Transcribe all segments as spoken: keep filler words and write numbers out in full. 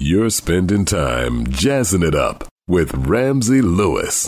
You're spending time jazzing it up with Ramsey Lewis.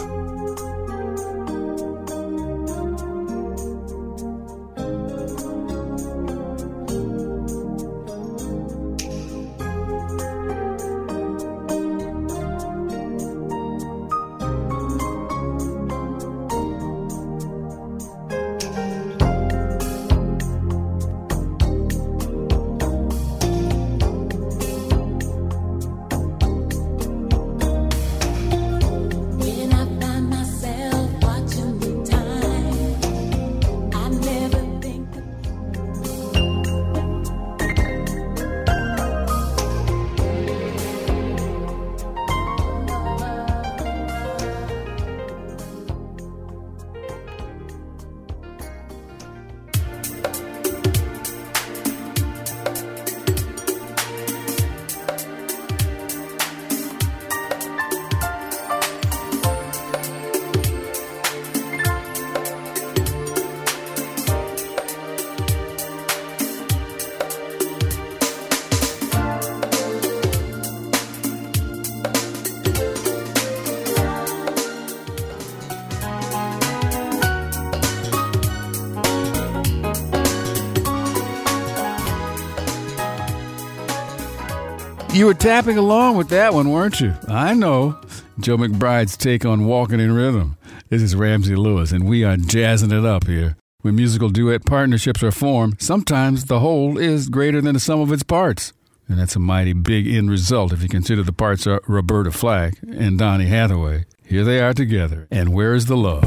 You were tapping along with that one, weren't you? I know. Joe McBride's take on Walking in Rhythm. This is Ramsey Lewis, and we are jazzing it up here. When musical duet partnerships are formed, sometimes the whole is greater than the sum of its parts. And that's a mighty big end result if you consider the parts are Roberta Flack and Donny Hathaway. Here they are together. And where is the love?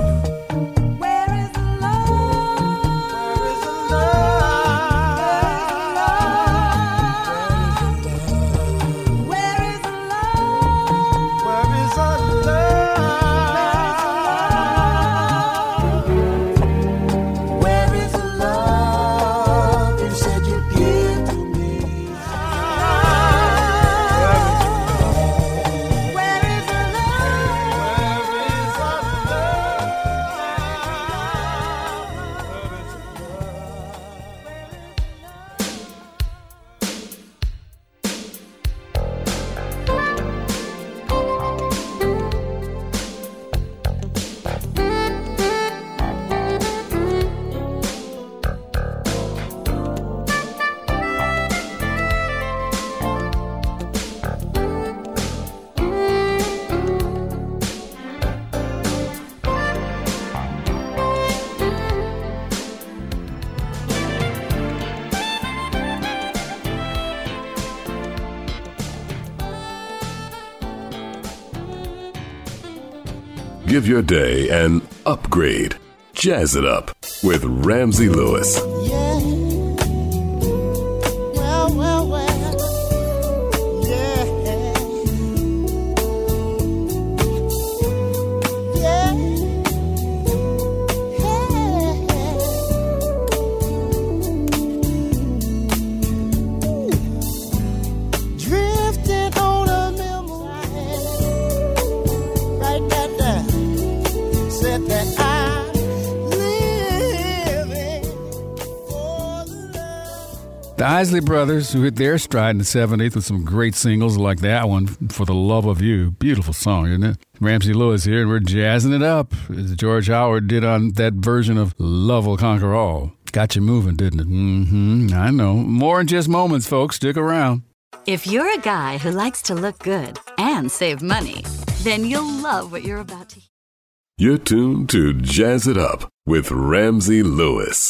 Give your day an upgrade. Jazz it up with Ramsey Lewis. Yeah. Well, well, well. Yeah. Yeah. Hey. Drifting on a memory. Right back there. Said that I'm living for the love. The Isley Brothers, who hit their stride in the seventies with some great singles like that one, For the Love of You. Beautiful song, isn't it? Ramsey Lewis here, and we're jazzing it up, as George Howard did on that version of Love Will Conquer All. Got you moving, didn't it? Mm-hmm, I know. More in just moments, folks. Stick around. If you're a guy who likes to look good and save money, then you'll love what you're about to hear. You're tuned to Jazz It Up with Ramsey Lewis.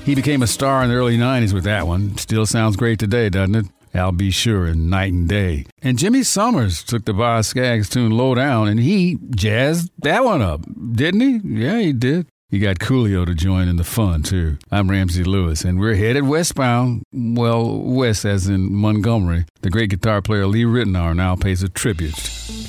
He became a star in the early nineties with that one. Still sounds great today, doesn't it? I'll Be Sure and Night and Day. And Jimmy Summers took the Boz Scaggs tune Low Down, and he jazzed that one up, didn't he? Yeah, he did. He got Coolio to join in the fun, too. I'm Ramsey Lewis, and we're headed westbound. Well, west as in Montgomery. The great guitar player Lee Ritenour now pays a tribute.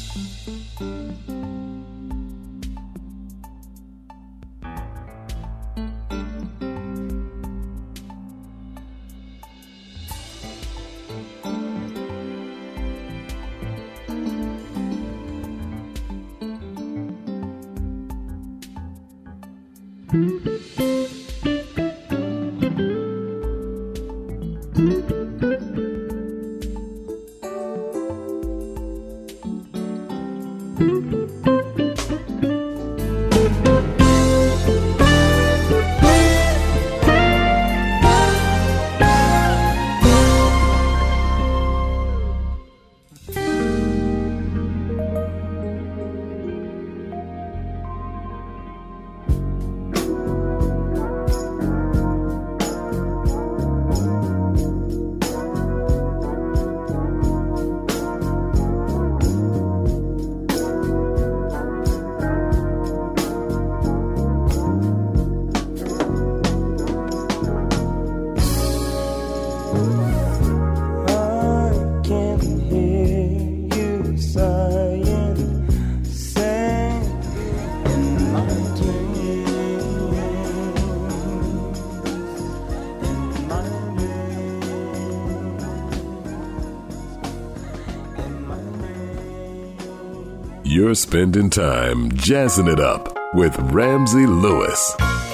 You're spending time jazzing it up with Ramsey Lewis.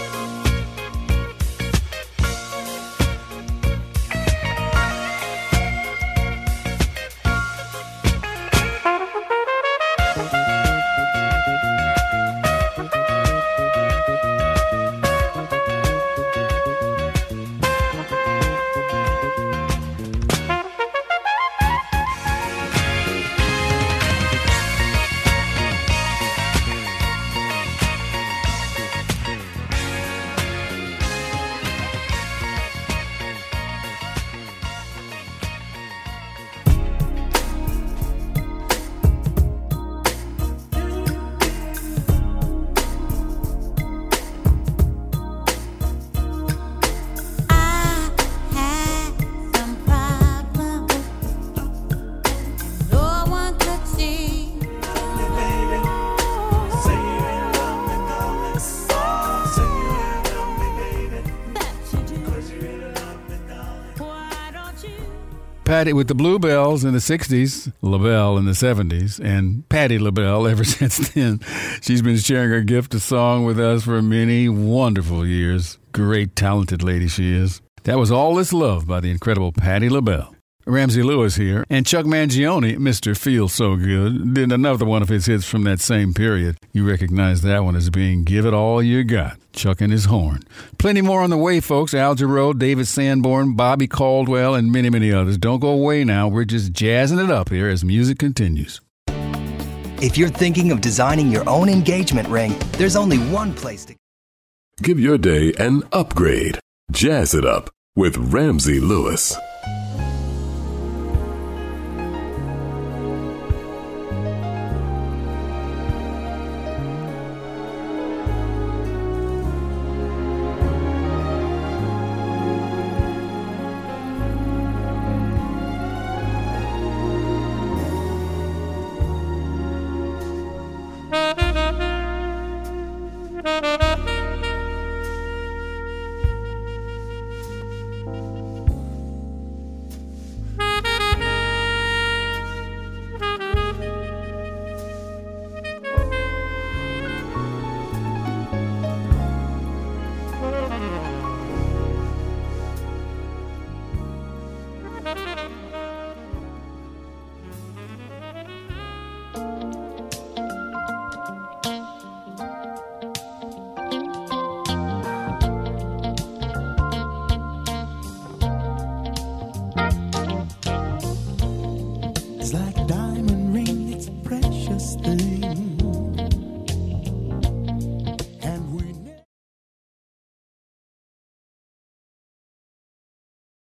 Patti with the Bluebells in the sixties, LaBelle in the seventies, and Patti LaBelle ever since then. She's been sharing her gift of song with us for many wonderful years. Great, talented lady she is. That was All This Love by the incredible Patti LaBelle. Ramsey Lewis here, and Chuck Mangione, Mister Feels So Good, did another one of his hits from that same period. You recognize that one as being Give It All You Got, Chuck and His Horn. Plenty more on the way, folks. Al Jarreau, David Sanborn, Bobby Caldwell, and many, many others. Don't go away now. We're just jazzing it up here as music continues. If you're thinking of designing your own engagement ring, there's only one place to... Give your day an upgrade. Jazz it up with Ramsey Lewis.